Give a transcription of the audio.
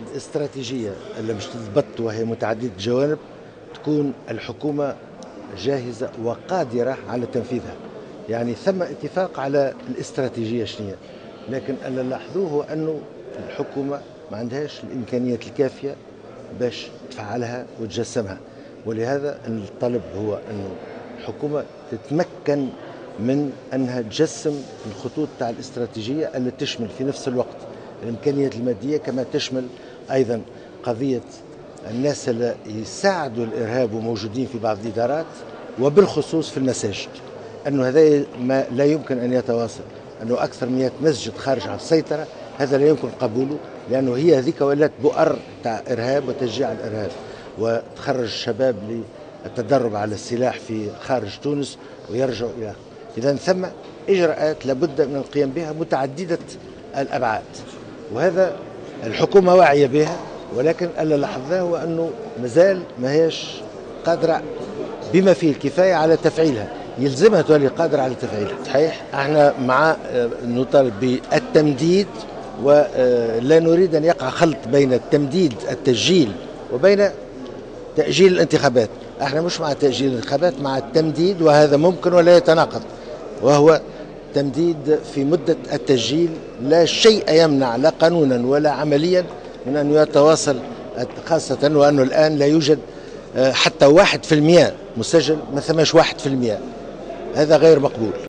الاستراتيجية اللي باش تضبط وهي متعددة الجوانب تكون الحكومة جاهزة وقادرة على تنفيذها. يعني ثم اتفاق على الاستراتيجية شنية، لكن اللي لاحظوه أنه الحكومة ما عندهاش الإمكانيات الكافية باش تفعلها وتجسمها، ولهذا الطلب هو أنه الحكومة تتمكن من أنها تجسم الخطوط تاع الاستراتيجية اللي تشمل في نفس الوقت الإمكانيات المادية، كما تشمل أيضا قضية الناس اللي يساعدوا الإرهاب وموجودين في بعض الإدارات وبالخصوص في المساجد، أنه هذا ما لا يمكن أن يتواصل، أنه أكثر من 100 مسجد خارج عن السيطرة، هذا لا يمكن قبوله، لأنه هي هذيك ولات بؤر تاع إرهاب وتشجيع الإرهاب، وتخرج الشباب للتدرب على السلاح في خارج تونس ويرجعوا إلى. إذا ثم إجراءات لابد من القيام بها متعددة الأبعاد، وهذا الحكومة واعية بها، ولكن اللي لاحظناه هو أنه مازال ما هيش قادرة بما فيه الكفاية على تفعيلها، يلزمها تولي قادرة على تفعيلها. صحيح احنا مع نطالب بالتمديد، ولا نريد أن يقع خلط بين التمديد التسجيل وبين تأجيل الانتخابات. احنا مش مع تأجيل الانتخابات، مع التمديد، وهذا ممكن ولا يتناقض، وهو تمديد في مدة التسجيل. لا شيء يمنع لا قانونا ولا عمليا من أن يتواصل، خاصة وأنه الآن لا يوجد حتى 1% مسجل، ما ثماش 1%، هذا غير مقبول.